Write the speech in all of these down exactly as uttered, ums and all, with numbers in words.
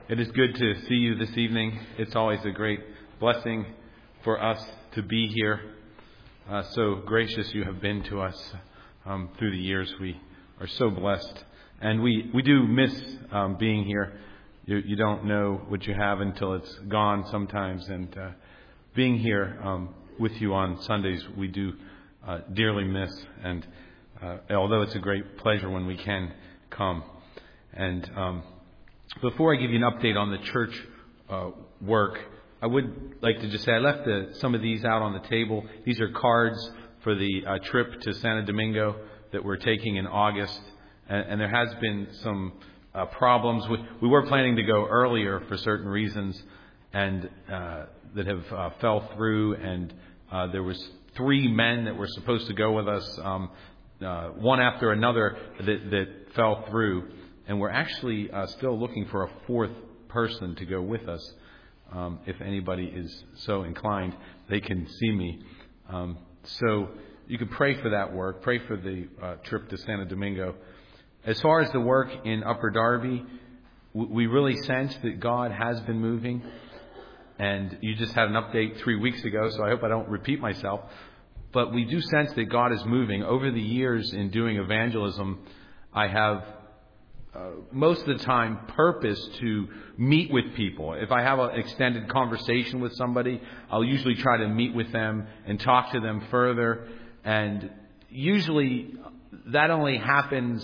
It is good to see you this evening. It's always a great blessing for us to be here. Uh, so gracious you have been to us um, through the years. We are so blessed. And we, we do miss um, being here. You, you don't know what you have until it's gone sometimes. And uh, being here um, with you on Sundays, we do uh, dearly miss. And uh, although it's a great pleasure when we can come. And um, before I give you an update on the church uh, work, I would like to just say I left the, some of these out on the table. These are cards for the uh, trip to Santo Domingo that we're taking in August. And, and there has been some uh, problems. We, we were planning to go earlier for certain reasons and uh, that have uh, fell through. And uh, there was three men that were supposed to go with us, um, uh, one after another, that, that fell through. And we're actually uh, still looking for a fourth person to go with us. Um, if anybody is so inclined, they can see me. Um, so you can pray for that work. Pray for the uh, trip to Santo Domingo. As far as the work in Upper Darby, w- we really sense that God has been moving. And you just had an update three weeks ago, so I hope I don't repeat myself. But we do sense that God is moving. Over the years in doing evangelism, I have Uh, most of the time purpose to meet with people. If I have an extended conversation with somebody, I'll usually try to meet with them and talk to them further. And usually that only happens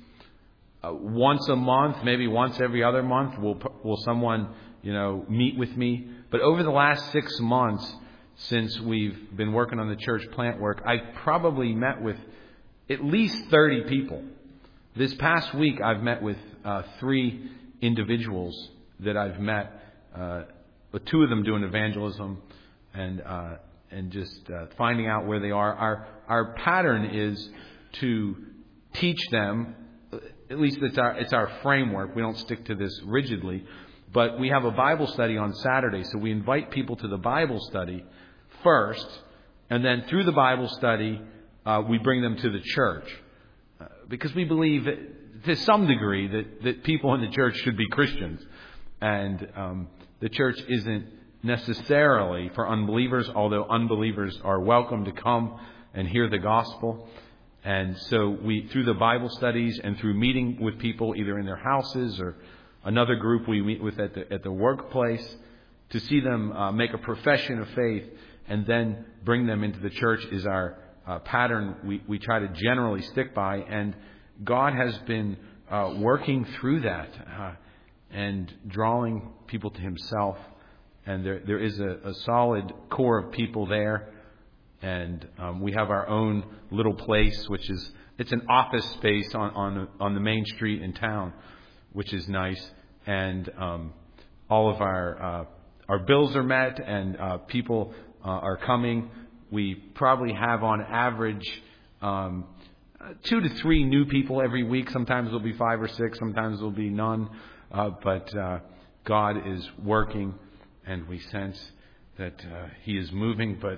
uh, once a month, maybe once every other month. Will will someone, you know, meet with me? But over the last six months, since we've been working on the church plant work, I've probably met with at least thirty people. This past week, I've met with uh, three individuals that I've met, uh, with two of them doing evangelism and uh, and just uh, finding out where they are. Our our pattern is to teach them. At least it's our it's our framework. We don't stick to this rigidly, but we have a Bible study on Saturday, so we invite people to the Bible study first, and then through the Bible study, uh, we bring them to the church. Because we believe, to some degree, that, that people in the church should be Christians. And um, the church isn't necessarily for unbelievers, although unbelievers are welcome to come and hear the gospel. And so we, through the Bible studies and through meeting with people either in their houses or another group we meet with at the, at the workplace, to see them uh, make a profession of faith and then bring them into the church is our Uh, pattern we, we try to generally stick by, and God has been uh, working through that uh, and drawing people to Himself. And there there is a, a solid core of people there, and um, we have our own little place, which is it's an office space on on on the main street in town, which is nice. And um, all of our uh, our bills are met, and uh, people uh, are coming. We probably have on average um, two to three new people every week. Sometimes there'll be five or six. Sometimes there'll be none. Uh, but uh, God is working, and we sense that uh, He is moving. But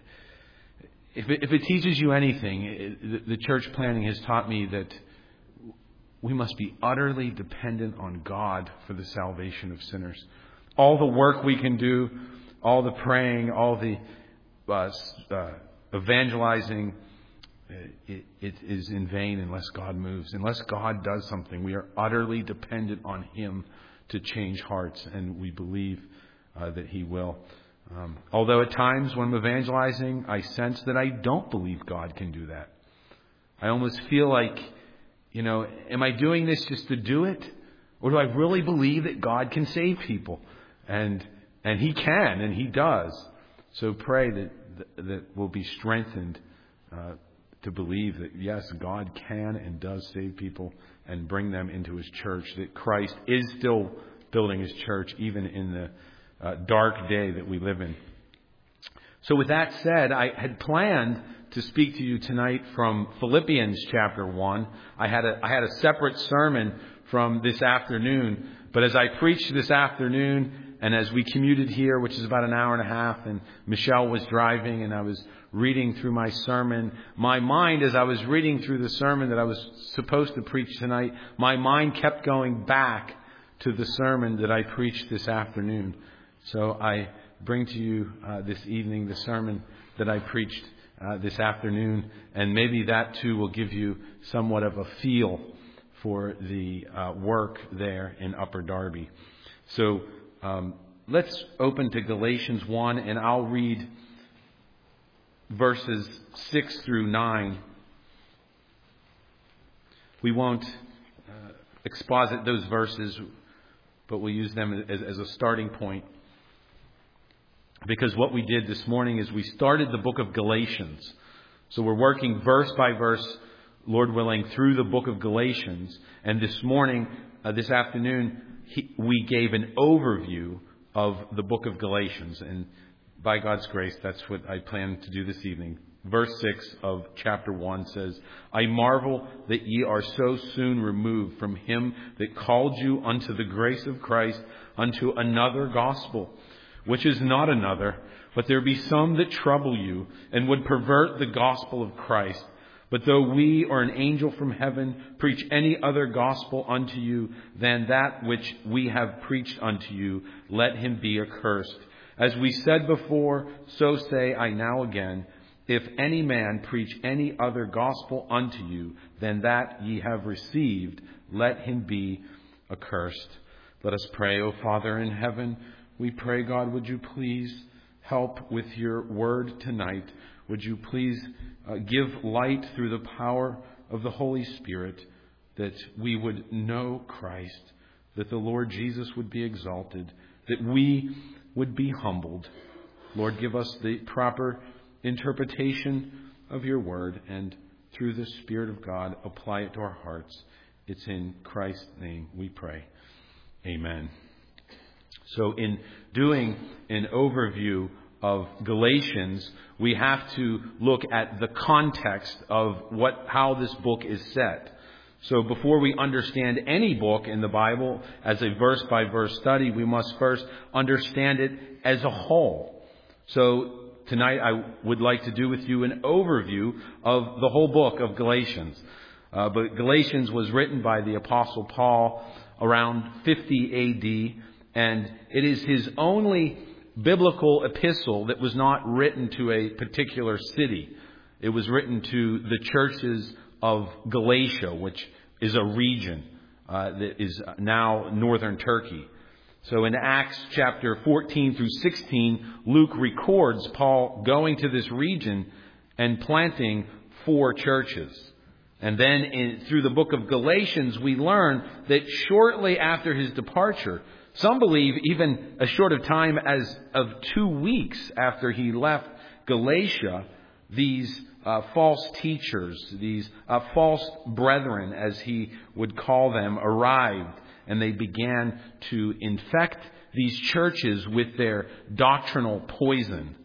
if it, if it teaches you anything, it, the, the church planning has taught me that we must be utterly dependent on God for the salvation of sinners. All the work we can do, all the praying, all the Uh, uh, evangelizing, it, it is in vain unless God moves. Unless God does something, we are utterly dependent on Him to change hearts, and we believe uh, that He will. Um, although at times when I'm evangelizing, I sense that I don't believe God can do that. I almost feel like, you know, am I doing this just to do it? Or do I really believe that God can save people? And and He can, and He does. So pray that that we'll be strengthened uh, to believe that, yes, God can and does save people and bring them into His church, that Christ is still building His church even in the uh, dark day that we live in. So with that said, I had planned to speak to you tonight from Philippians chapter one. I had a, I had a separate sermon from this afternoon, but as I preached this afternoon, and as we commuted here, which is about an hour and a half, and Michelle was driving and I was reading through my sermon, my mind, as I was reading through the sermon that I was supposed to preach tonight, my mind kept going back to the sermon that I preached this afternoon. So I bring to you uh, this evening the sermon that I preached uh, this afternoon, and maybe that too will give you somewhat of a feel for the uh, work there in Upper Darby. So um, let's open to Galatians one, and I'll read verses six through nine. We won't uh, exposit those verses, but we'll use them as, as a starting point. Because what we did this morning is we started the book of Galatians. So we're working verse by verse, Lord willing, through the book of Galatians. And this morning, uh, this afternoon, he, we gave an overview of the book of Galatians. And by God's grace, that's what I plan to do this evening. Verse six of chapter one says, I marvel that ye are so soon removed from him that called you unto the grace of Christ, unto another gospel, which is not another, but there be some that trouble you, and would pervert the gospel of Christ. But though we or an angel from heaven preach any other gospel unto you than that which we have preached unto you, let him be accursed. As we said before, so say I now again, if any man preach any other gospel unto you than that ye have received, let him be accursed. Let us pray. O Father in heaven, we pray, God, would you please help with your word tonight? Would you please uh, give light through the power of the Holy Spirit, that we would know Christ, that the Lord Jesus would be exalted, that we would be humbled. Lord, give us the proper interpretation of your word, and through the Spirit of God, apply it to our hearts. It's in Christ's name we pray. Amen. So in doing an overview of Galatians, we have to look at the context of what how this book is set. So before we understand any book in the Bible as a verse-by-verse study, we must first understand it as a whole. So tonight I would like to do with you an overview of the whole book of Galatians. Uh, but Galatians was written by the Apostle Paul around fifty A D, and it is his only biblical epistle that was not written to a particular city. It was written to the churches of Galatia, which is a region uh, that is now northern Turkey. So in Acts chapter fourteen through sixteen, Luke records Paul going to this region and planting four churches. And then in, through the book of Galatians, we learn that shortly after his departure, some believe even a short of time as of two weeks after he left Galatia, these uh, false teachers, these uh, false brethren, as he would call them, arrived. And they began to infect these churches with their doctrinal poison.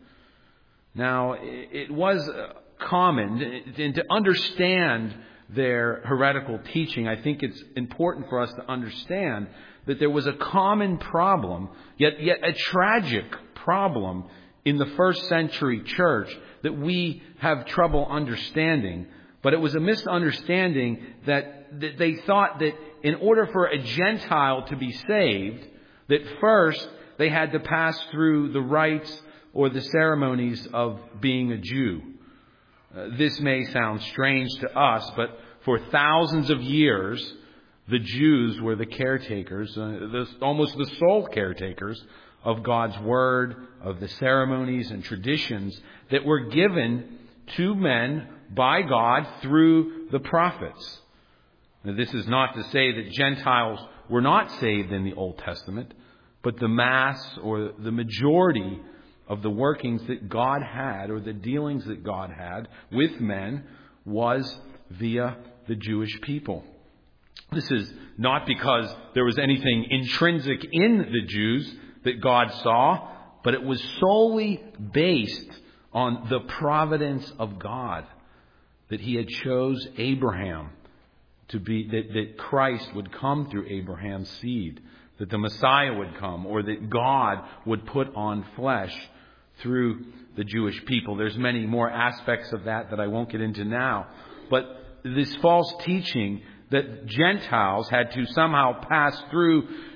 Now, it was common, and to understand their heretical teaching, I think it's important for us to understand that there was a common problem, yet yet a tragic problem in the first century church that we have trouble understanding. But it was a misunderstanding that, that they thought that in order for a Gentile to be saved, that first they had to pass through the rites or the ceremonies of being a Jew. Uh, this may sound strange to us, but for thousands of years, the Jews were the caretakers, uh, the, almost the sole caretakers of God's Word, of the ceremonies and traditions that were given to men by God through the prophets. Now, this is not to say that Gentiles were not saved in the Old Testament, but the mass or the majority of the workings that God had, or the dealings that God had with men, was via the Jewish people. This is not because there was anything intrinsic in the Jews that God saw, but it was solely based on the providence of God, that he had chose Abraham to be, that, that Christ would come through Abraham's seed, that the Messiah would come, or that God would put on flesh through the Jewish people. There's many more aspects of that that I won't get into now. But this false teaching that Gentiles had to somehow pass through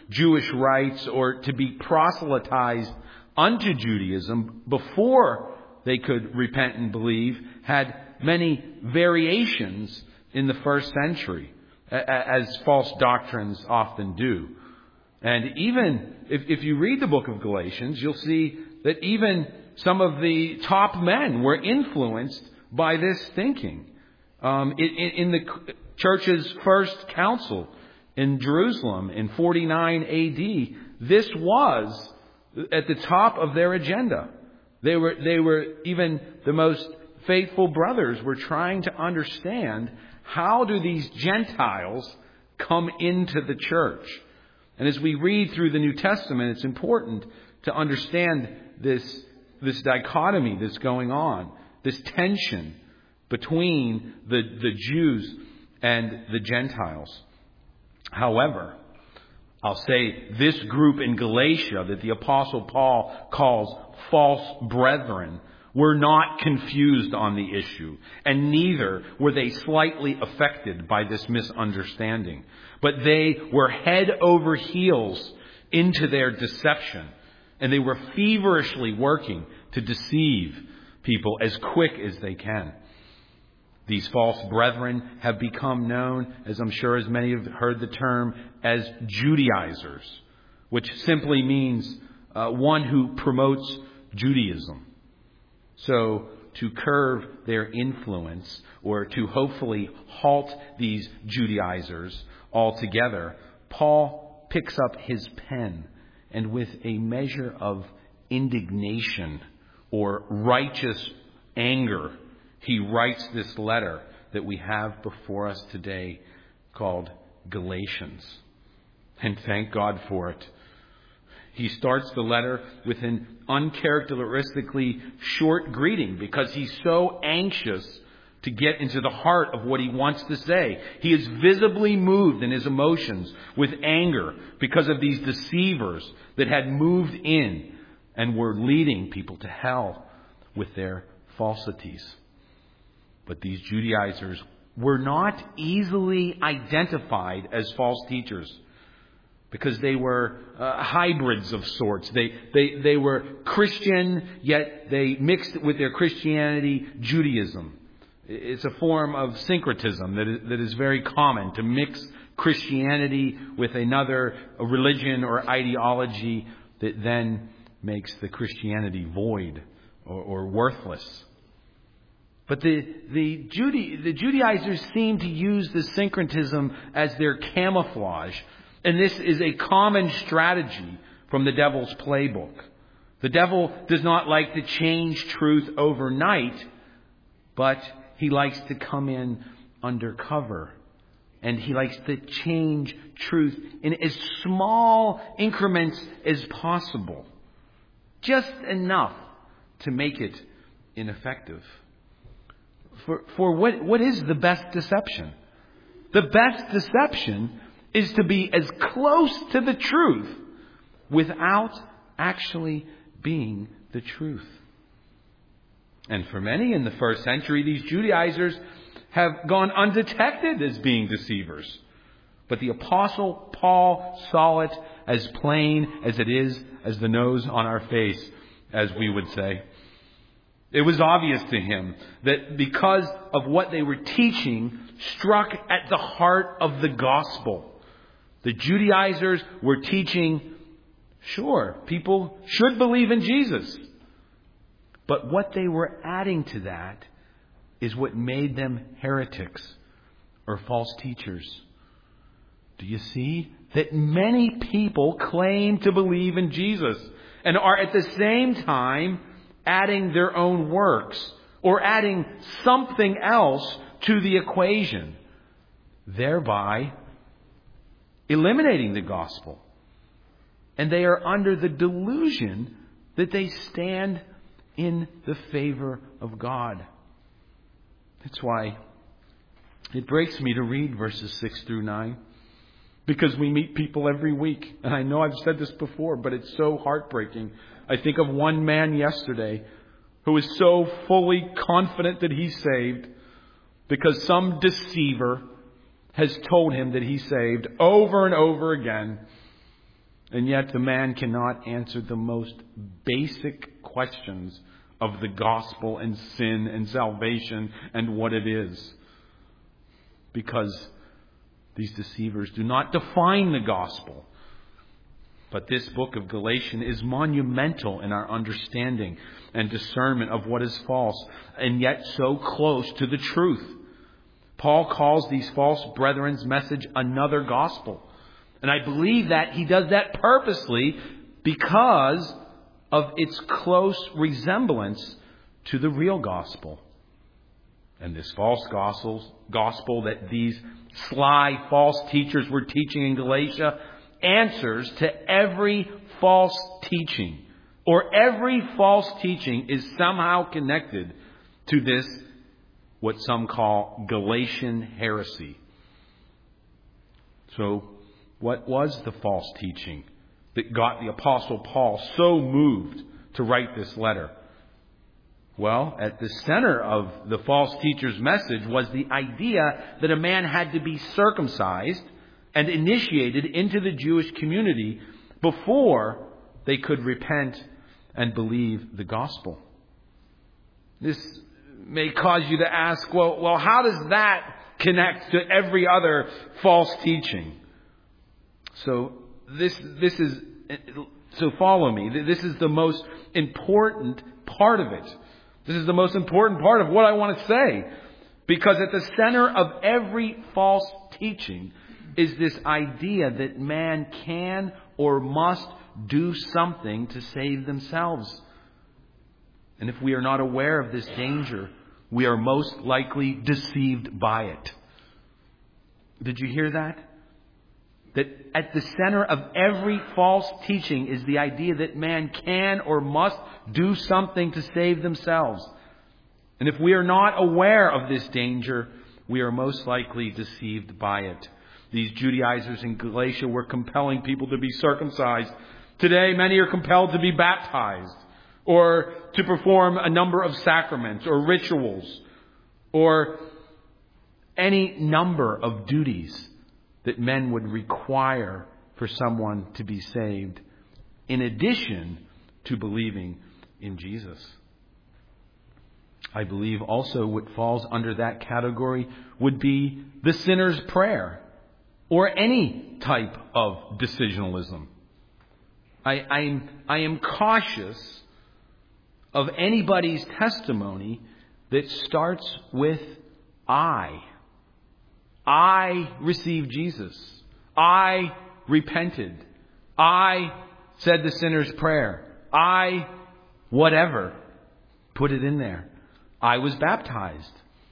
Jewish rites or to be proselytized unto Judaism before they could repent and believe had many variations in the first century, as false doctrines often do. And even if, if you read the book of Galatians, you'll see that even some of the top men were influenced by this thinking. Um, in, in the church's first council in Jerusalem in forty-nine A D, this was at the top of their agenda. They were, they were even the most faithful brothers were trying to understand, how do these Gentiles come into the church? And as we read through the New Testament, it's important to understand this, this dichotomy that's going on, this tension between the, the Jews and the Gentiles. However, I'll say this group in Galatia that the Apostle Paul calls false brethren were not confused on the issue, and neither were they slightly affected by this misunderstanding. But they were head over heels into their deception, and they were feverishly working to deceive people as quick as they can. These false brethren have become known, as I'm sure as many have heard the term, as Judaizers, which simply means uh, one who promotes Judaism. So to curb their influence, or to hopefully halt these Judaizers altogether, Paul picks up his pen and with a measure of indignation or righteous anger, he writes this letter that we have before us today called Galatians. And thank God for it. He starts the letter with an uncharacteristically short greeting because he's so anxious to get into the heart of what he wants to say. He is visibly moved in his emotions with anger because of these deceivers that had moved in and were leading people to hell with their falsities. But these Judaizers were not easily identified as false teachers, because they were uh, hybrids of sorts. They, they, they were Christian, yet they mixed with their Christianity Judaism. It's a form of syncretism that is, that is very common, to mix Christianity with another religion or ideology that then makes the Christianity void or, or worthless. But the, the, Juda- the Judaizers seem to use this syncretism as their camouflage. And this is a common strategy from the devil's playbook. The devil does not like to change truth overnight, but he likes to come in undercover. And he likes to change truth in as small increments as possible. Just enough to make it ineffective. For, for what, what is the best deception? The best deception is to be as close to the truth without actually being the truth. And for many in the first century, these Judaizers have gone undetected as being deceivers. But the Apostle Paul saw it as plain as it is as the nose on our face, as we would say. It was obvious to him that because of what they were teaching struck at the heart of the gospel. The Judaizers were teaching, sure, people should believe in Jesus. But what they were adding to that is what made them heretics or false teachers. Do you see that many people claim to believe in Jesus and are at the same time adding their own works or adding something else to the equation, thereby eliminating the gospel. And they are under the delusion that they stand in the favor of God. That's why it breaks me to read verses six through nine. Because we meet people every week. And I know I've said this before, but it's so heartbreaking. I think of one man yesterday who was so fully confident that he's saved because some deceiver has told him that he's saved over and over again. And yet the man cannot answer the most basic questions of the gospel and sin and salvation and what it is. Because these deceivers do not define the gospel. But this book of Galatians is monumental in our understanding and discernment of what is false, and yet so close to the truth. Paul calls these false brethren's message another gospel. And I believe that he does that purposely because of its close resemblance to the real gospel. And this false gospel, gospel that these sly false teachers were teaching in Galatia answers to every false teaching, or every false teaching is somehow connected to this, what some call Galatian heresy. So, what was the false teaching that got the Apostle Paul so moved to write this letter? Well, at the center of the false teacher's message was the idea that a man had to be circumcised and initiated into the Jewish community before they could repent and believe the gospel. This may cause you to ask, well, well, how does that connect to every other false teaching? So this this is so follow me. This is the most important part of it. This is the most important part of what I want to say. Because at the center of every false teaching is this idea that man can or must do something to save themselves. And if we are not aware of this danger, we are most likely deceived by it. Did you hear that? That at the center of every false teaching is the idea that man can or must do something to save themselves. And if we are not aware of this danger, we are most likely deceived by it. These Judaizers in Galatia were compelling people to be circumcised. Today, many are compelled to be baptized, or to perform a number of sacraments or rituals, or any number of duties that men would require for someone to be saved, in addition to believing in Jesus. I believe also what falls under that category would be the sinner's prayer, or any type of decisionalism. I, I'm, I am cautious of anybody's testimony that starts with I. I received Jesus. I repented. I said the sinner's prayer. I, whatever. Put it in there. I was baptized.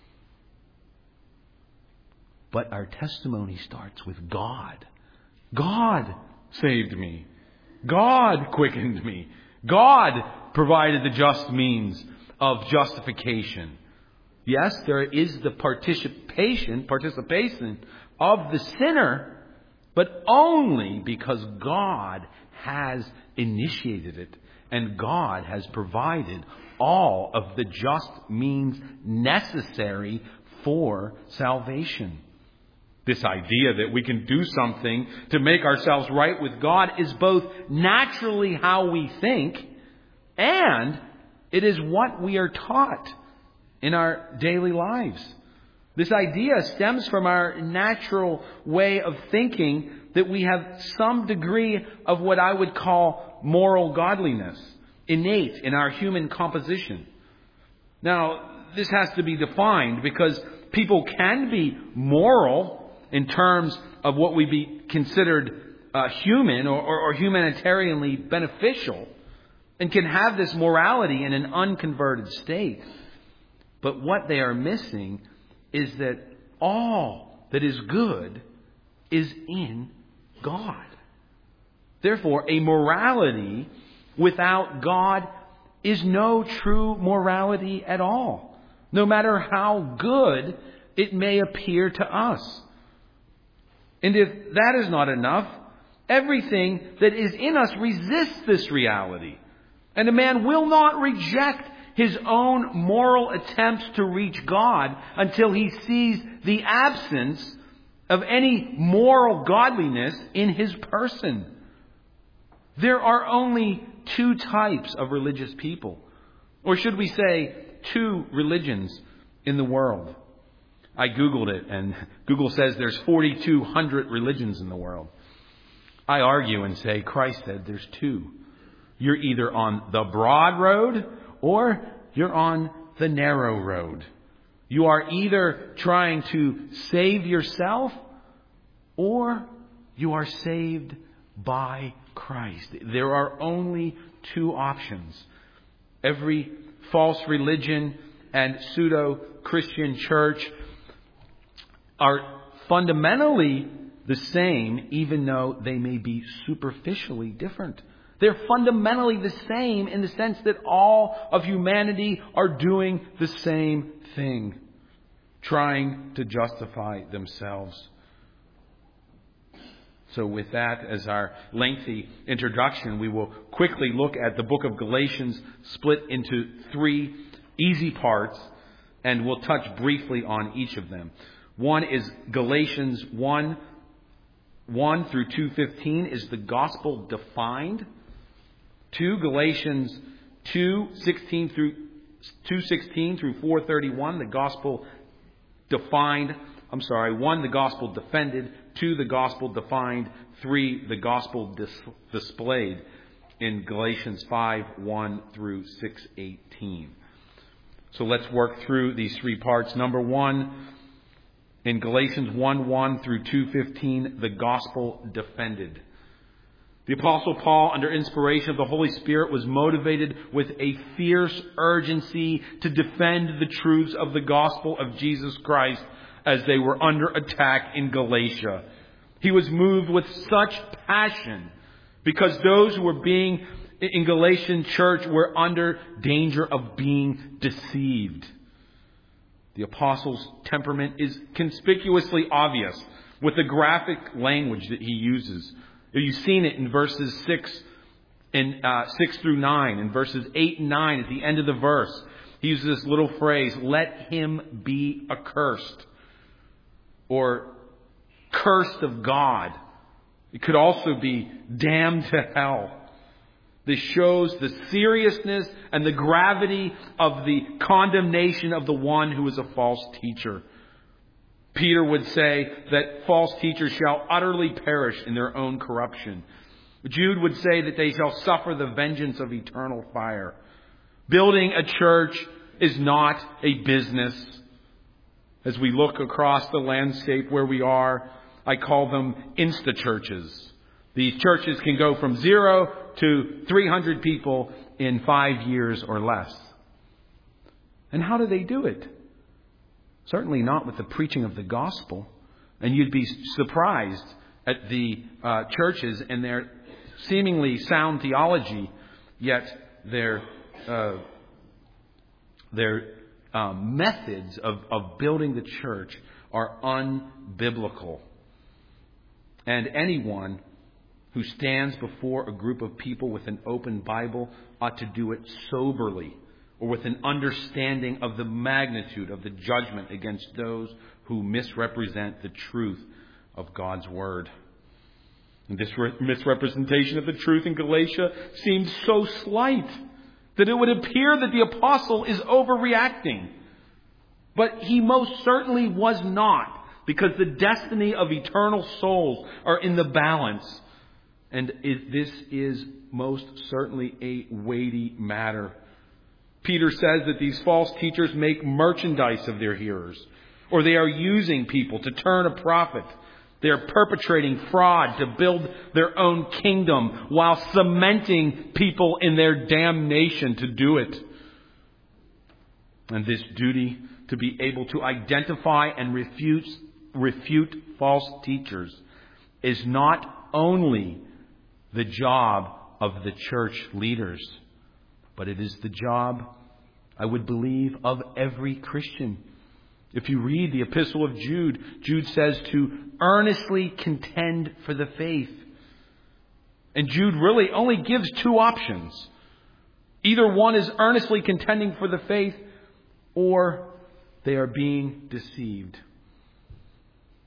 But our testimony starts with God. God saved me. God quickened me. God provided the just means of justification. Yes, there is the participation, participation of the sinner, but only because God has initiated it and God has provided all of the just means necessary for salvation. This idea that we can do something to make ourselves right with God is both naturally how we think, and it is what we are taught in our daily lives. This idea stems from our natural way of thinking that we have some degree of what I would call moral godliness, innate in our human composition. Now, this has to be defined because people can be moral in terms of what would be considered uh, human or, or, or humanitarianly beneficial, and can have this morality in an unconverted state. But what they are missing is that all that is good is in God. Therefore, a morality without God is no true morality at all, no matter how good it may appear to us. And if that is not enough, everything that is in us resists this reality. And a man will not reject his own moral attempts to reach God until he sees the absence of any moral godliness in his person. There are only two types of religious people. Or should we say, two religions in the world. I Googled it, and Google says there's forty-two hundred religions in the world. I argue and say Christ said there's two. You're either on the broad road or you're on the narrow road. You are either trying to save yourself or you are saved by Christ. There are only two options. Every false religion and pseudo-Christian church are fundamentally the same, even though they may be superficially different. They're fundamentally the same in the sense that all of humanity are doing the same thing, trying to justify themselves. So with that as our lengthy introduction, we will quickly look at the book of Galatians split into three easy parts, and we'll touch briefly on each of them. One is Galatians one, one through two fifteen is the gospel defined. Two, Galatians two sixteen through two sixteen through four thirty-one, the gospel defined. I'm sorry, one, the gospel defended. Two, the gospel defined. Three, the gospel dis- displayed in Galatians five, one through six eighteen. So let's work through these three parts. Number one, in Galatians one, one through two fifteen, the gospel defended. The Apostle Paul, under inspiration of the Holy Spirit, was motivated with a fierce urgency to defend the truths of the gospel of Jesus Christ as they were under attack in Galatia. He was moved with such passion because those who were being in Galatian church were under danger of being deceived. The apostle's temperament is conspicuously obvious with the graphic language that he uses. You've seen it in verses six and uh, six through nine, in verses eight and nine at the end of the verse. He uses this little phrase, "Let him be accursed," or "cursed of God." It could also be "damned to hell." This shows the seriousness and the gravity of the condemnation of the one who is a false teacher. Peter would say that false teachers shall utterly perish in their own corruption. Jude would say that they shall suffer the vengeance of eternal fire. Building a church is not a business. As we look across the landscape where we are, I call them insta-churches. These churches can go from zero to three hundred people in five years or less. And how do they do it? Certainly not with the preaching of the gospel. And you'd be surprised at the uh, churches and their seemingly sound theology, yet their uh, their uh, methods of, of building the church are unbiblical. And anyone who stands before a group of people with an open Bible ought to do it soberly, or with an understanding of the magnitude of the judgment against those who misrepresent the truth of God's Word. And this re- misrepresentation of the truth in Galatia seems so slight that it would appear that the apostle is overreacting. But he most certainly was not, because the destiny of eternal souls are in the balance. And it, this is most certainly a weighty matter. Peter says that these false teachers make merchandise of their hearers, or they are using people to turn a profit. They are perpetrating fraud to build their own kingdom while cementing people in their damnation to do it. And this duty to be able to identify and refute, refute false teachers is not only the job of the church leaders, but it is the job, I would believe, of every Christian. If you read the Epistle of Jude, Jude says to earnestly contend for the faith. And Jude really only gives two options. Either one is earnestly contending for the faith, or they are being deceived.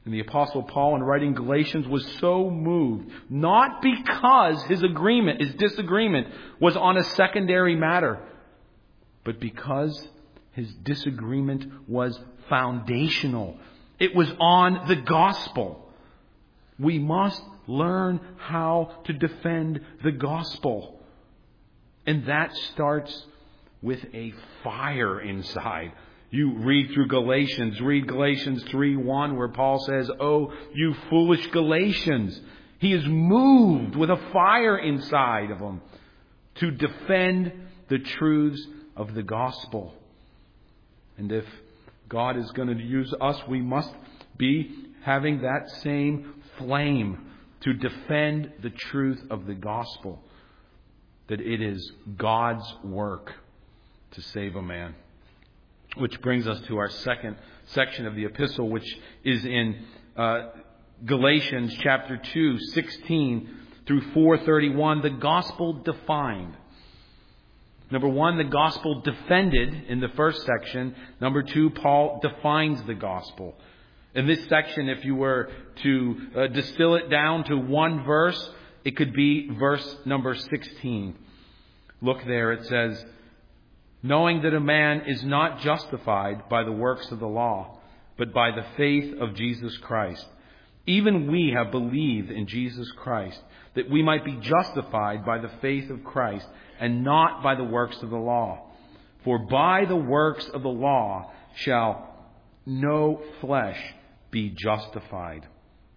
And the Apostle Paul, in writing Galatians, was so moved, not because his agreement, his disagreement was on a secondary matter, but because his disagreement was foundational. It was on the gospel. We must learn how to defend the gospel. And that starts with a fire inside. You read through Galatians, read Galatians three one, where Paul says, "Oh, you foolish Galatians." He is moved with a fire inside of him to defend the truths of the gospel. And if God is going to use us, we must be having that same flame to defend the truth of the gospel, that it is God's work to save a man. Which brings us to our second section of the epistle, which is in uh, Galatians chapter two, sixteen through four thirty-one, the gospel defined. Number one, the gospel defended in the first section. Number two, Paul defines the gospel. In this section, if you were to uh, distill it down to one verse, it could be verse number sixteen. Look there, it says, "Knowing that a man is not justified by the works of the law, but by the faith of Jesus Christ. Even we have believed in Jesus Christ, that we might be justified by the faith of Christ, and not by the works of the law. For by the works of the law shall no flesh be justified."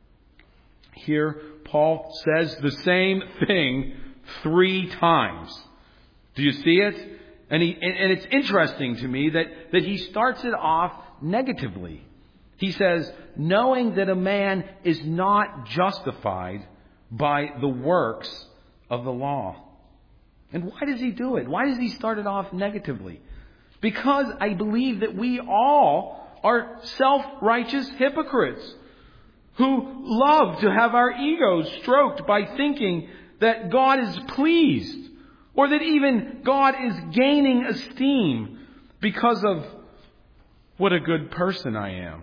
Here, Paul says the same thing three times. Do you see it? And, he, and it's interesting to me that, that he starts it off negatively. He says, knowing that a man is not justified by the works of the law. And why does he do it? Why does he start it off negatively? Because I believe that we all are self-righteous hypocrites who love to have our egos stroked by thinking that God is pleased, or that even God is gaining esteem because of what a good person I am.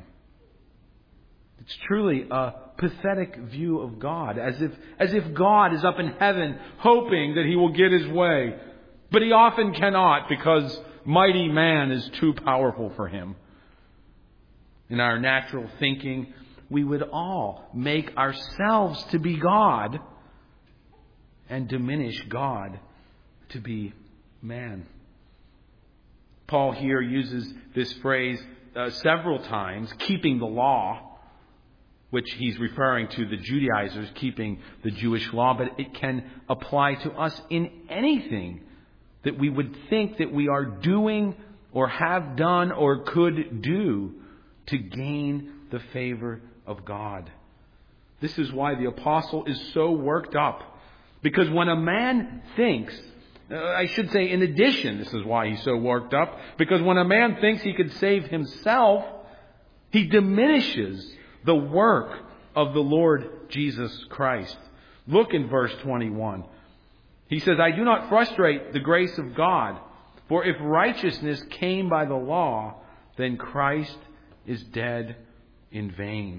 It's truly a pathetic view of God, as if, as if God is up in heaven hoping that he will get his way. But he often cannot, because mighty man is too powerful for him. In our natural thinking, we would all make ourselves to be God and diminish God to be man. Paul here uses this phrase uh, several times, keeping the law, which he's referring to the Judaizers keeping the Jewish law, but it can apply to us in anything that we would think that we are doing or have done or could do to gain the favor of God. This is why the apostle is so worked up. Because when a man thinks, uh, I should say in addition, this is why he's so worked up, because when a man thinks he could save himself, he diminishes the work of the Lord Jesus Christ. Look in verse twenty-one. He says, "I do not frustrate the grace of God, for if righteousness came by the law, then Christ is dead in vain."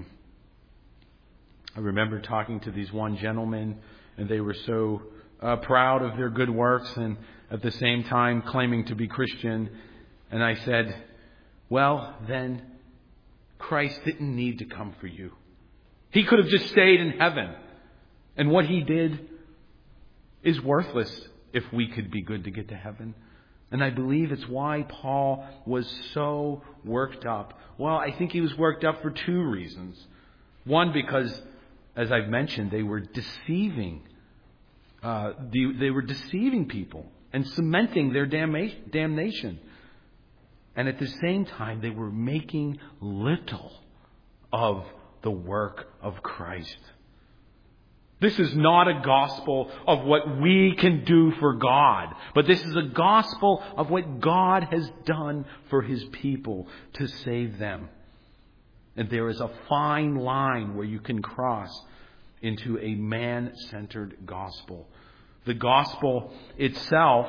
I remember talking to these one gentlemen, and they were so uh, proud of their good works and at the same time claiming to be Christian. And I said, well, then Christ didn't need to come for you. He could have just stayed in heaven. And what he did is worthless if we could be good to get to heaven. And I believe it's why Paul was so worked up. Well, I think he was worked up for two reasons. One, because, as I've mentioned, they were deceiving. Uh, the, they were deceiving people and cementing their damnation. And at the same time, they were making little of the work of Christ. This is not a gospel of what we can do for God, but this is a gospel of what God has done for his people to save them. And there is a fine line where you can cross into a man-centered gospel. The gospel itself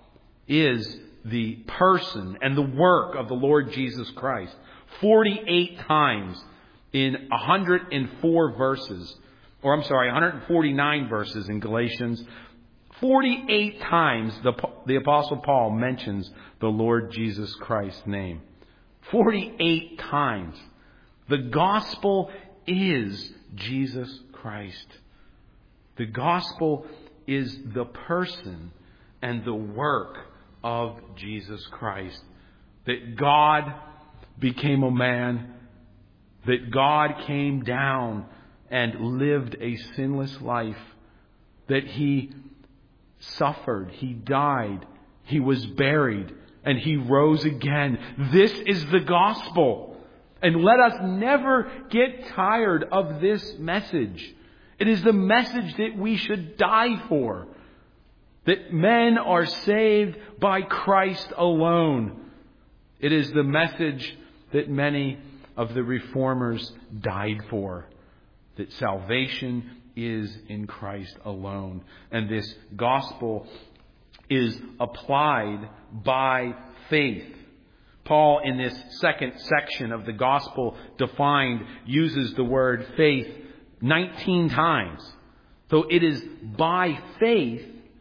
is the person and the work of the Lord Jesus Christ. forty-eight times in one hundred four verses, or I'm sorry, one hundred forty-nine verses in Galatians, forty-eight times the, the Apostle Paul mentions the Lord Jesus Christ's name. forty-eight times. The gospel is Jesus Christ. The gospel is the person and the work of Jesus Christ. That God became a man, that God came down and lived a sinless life, that He suffered, He died, He was buried, and He rose again. This is the gospel. And let us never get tired of this message. It is the message that we should die for. That men are saved by Christ alone. It is the message that many of the reformers died for. That salvation is in Christ alone. And this gospel is applied by faith. Paul, in this second section of the gospel defined, uses the word faith nineteen times. So it is by faith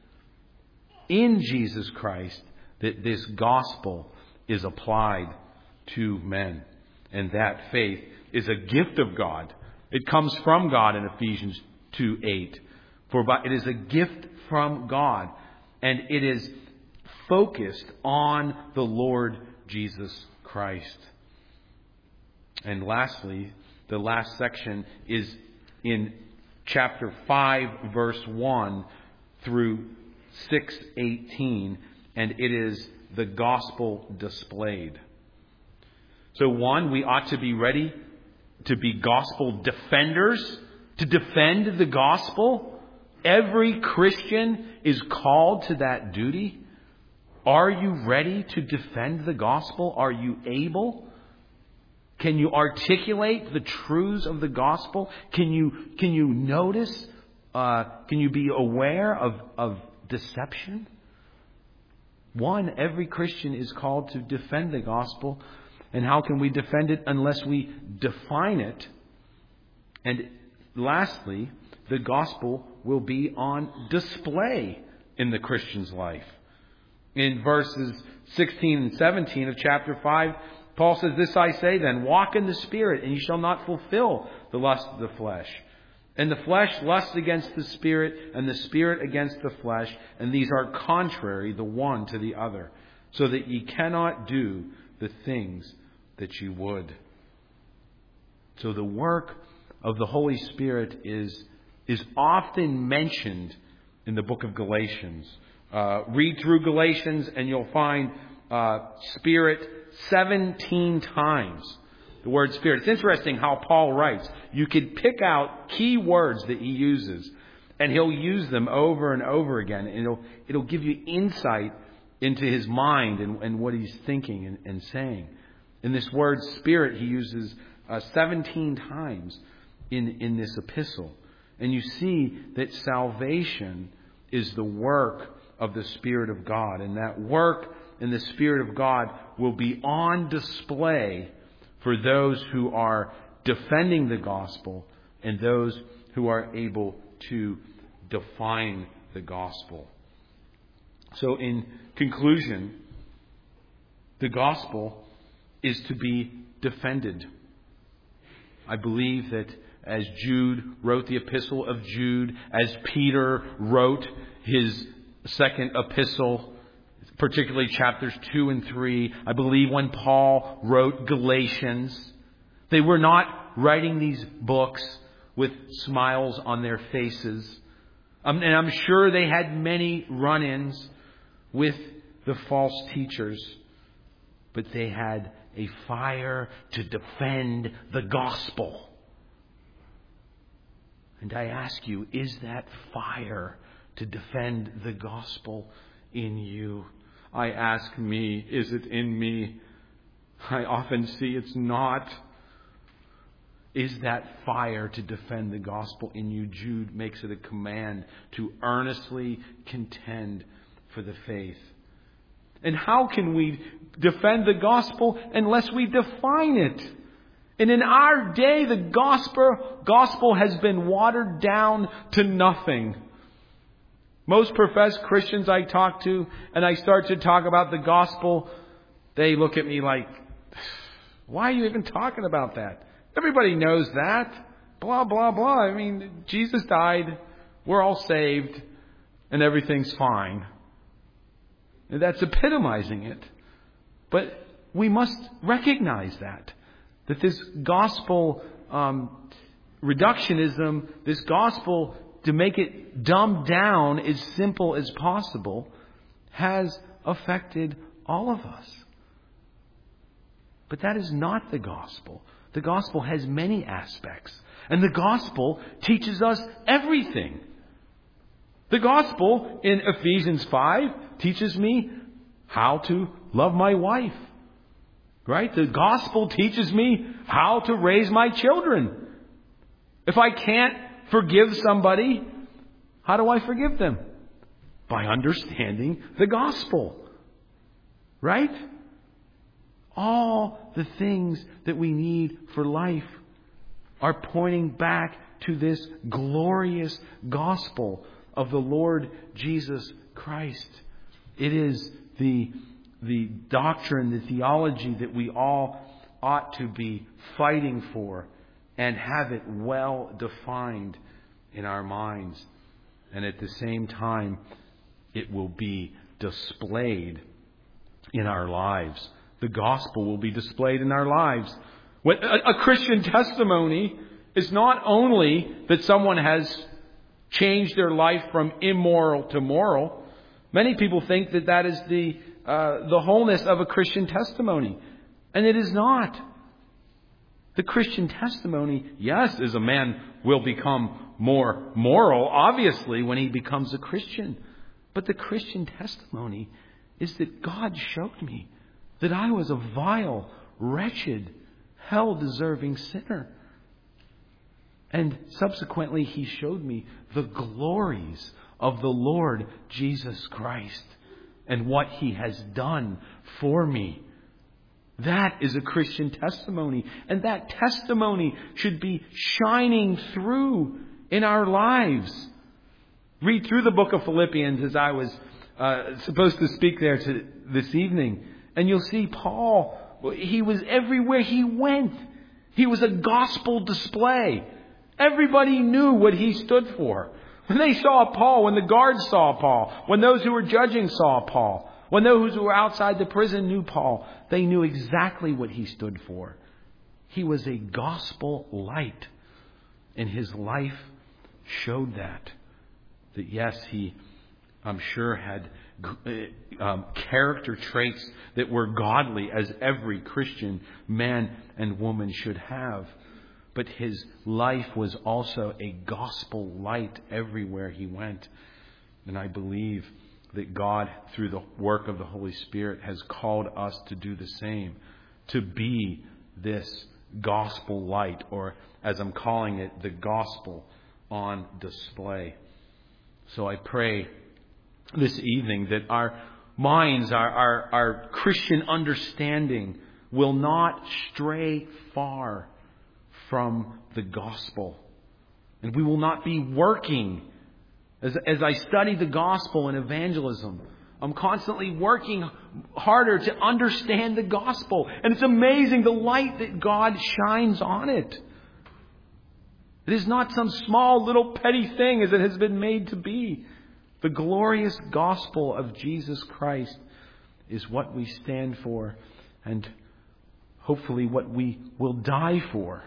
in Jesus Christ that this gospel is applied to men. And that faith is a gift of God. It comes from God in Ephesians two eight. For it is a gift from God. And it is focused on the Lord Jesus Christ. And lastly, the last section is in chapter five, verse one through six eighteen, and it is the gospel displayed. So one, we ought to be ready to be gospel defenders, to defend the gospel. Every Christian is called to that duty. Are you ready to defend the gospel? Are you able? Can you articulate the truths of the gospel? Can you can you notice? Uh, can you be aware of, of deception? One, every Christian is called to defend the gospel. And how can we defend it unless we define it? And lastly, the gospel will be on display in the Christian's life. In verses sixteen and seventeen of chapter five, Paul says, "This I say then, walk in the Spirit, and you shall not fulfill the lust of the flesh. And the flesh lusts against the Spirit, and the Spirit against the flesh, and these are contrary the one to the other, so that ye cannot do the things that you would." So the work of the Holy Spirit is, is often mentioned in the book of Galatians. Uh, read through Galatians and you'll find uh, Spirit seventeen times. The word Spirit. It's interesting how Paul writes. You could pick out key words that he uses, and he'll use them over and over again. And it'll, it'll give you insight into his mind and, and what he's thinking and, and saying. In this word Spirit, he uses uh, seventeen times in, in this epistle. And you see that salvation is the work of the Spirit of God. And that work in the Spirit of God will be on display for those who are defending the gospel and those who are able to define the gospel. So in conclusion, the gospel is to be defended. I believe that as Jude wrote the epistle of Jude, as Peter wrote his second epistle, particularly chapters two and three, I believe when Paul wrote Galatians, they were not writing these books with smiles on their faces. Um, and I'm sure they had many run-ins with the false teachers, but they had a fire to defend the gospel. And I ask you, is that fire to defend the gospel in you? I ask me, is it in me? I often see it's not. Is that fire to defend the gospel in you? Jude makes it a command to earnestly contend for the faith. And how can we defend the gospel unless we define it? And in our day, the gospel, gospel has been watered down to nothing. Most professed Christians I talk to, and I start to talk about the gospel, they look at me like, why are you even talking about that? Everybody knows that. Blah, blah, blah. I mean, Jesus died. We're all saved. And everything's fine. And that's epitomizing it. But we must recognize that. That this gospel um, reductionism, this gospel to make it dumbed down as simple as possible, has affected all of us. But that is not the gospel. The gospel has many aspects. And the gospel teaches us everything. The gospel in Ephesians five teaches me how to love my wife. Right? The gospel teaches me how to raise my children. If I can't forgive somebody, how do I forgive them? By understanding the gospel. Right? All the things that we need for life are pointing back to this glorious gospel of the Lord Jesus Christ. It is the, the doctrine, the theology that we all ought to be fighting for and have it well defined in our minds. And at the same time, it will be displayed in our lives. The gospel will be displayed in our lives. When a, a Christian testimony is not only that someone has changed their life from immoral to moral. Many people think that that is the uh, the wholeness of a Christian testimony. And it is not. The Christian testimony, yes, is a man will become more moral, obviously, when he becomes a Christian. But the Christian testimony is that God showed me that I was a vile, wretched, hell-deserving sinner. And subsequently, He showed me the glories of the Lord Jesus Christ and what He has done for me. That is a Christian testimony. And that testimony should be shining through in our lives. Read through the book of Philippians as I was uh, supposed to speak there to, this evening. And you'll see Paul, he was everywhere he went. He was a gospel display. Everybody knew what he stood for. When they saw Paul, when the guards saw Paul, when those who were judging saw Paul, when those who were outside the prison knew Paul, they knew exactly what he stood for. He was a gospel light. And his life showed that. That yes, he, I'm sure, had um, character traits that were godly, as every Christian man and woman should have. But his life was also a gospel light everywhere he went. And I believe that God, through the work of the Holy Spirit, has called us to do the same. To be this gospel light, or as I'm calling it, the gospel on display. So I pray this evening that our minds, our, our, our Christian understanding will not stray far from the gospel. And we will not be working. As, as I study the gospel and evangelism, I'm constantly working harder to understand the gospel. And it's amazing the light that God shines on it. It is not some small little petty thing as it has been made to be. The glorious gospel of Jesus Christ is what we stand for, and hopefully what we will die for.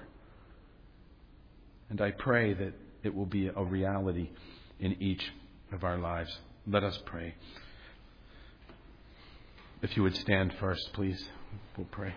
And I pray that it will be a reality in each of our lives. Let us pray. If you would stand first, please, we'll pray.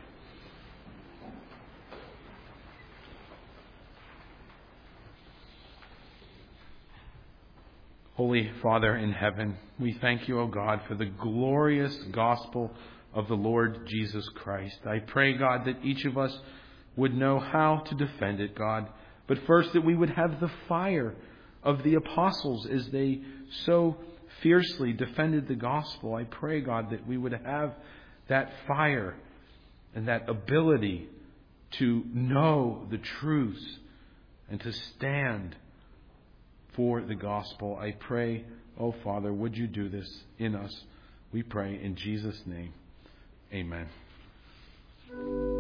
Holy Father in heaven, we thank you, O God, for the glorious gospel of the Lord Jesus Christ. I pray, God, that each of us would know how to defend it, God. But first, that we would have the fire of the apostles as they so fiercely defended the gospel. I pray, God, that we would have that fire and that ability to know the truths and to stand for the gospel. I pray, oh Father, would you do this in us? We pray in Jesus' name. Amen.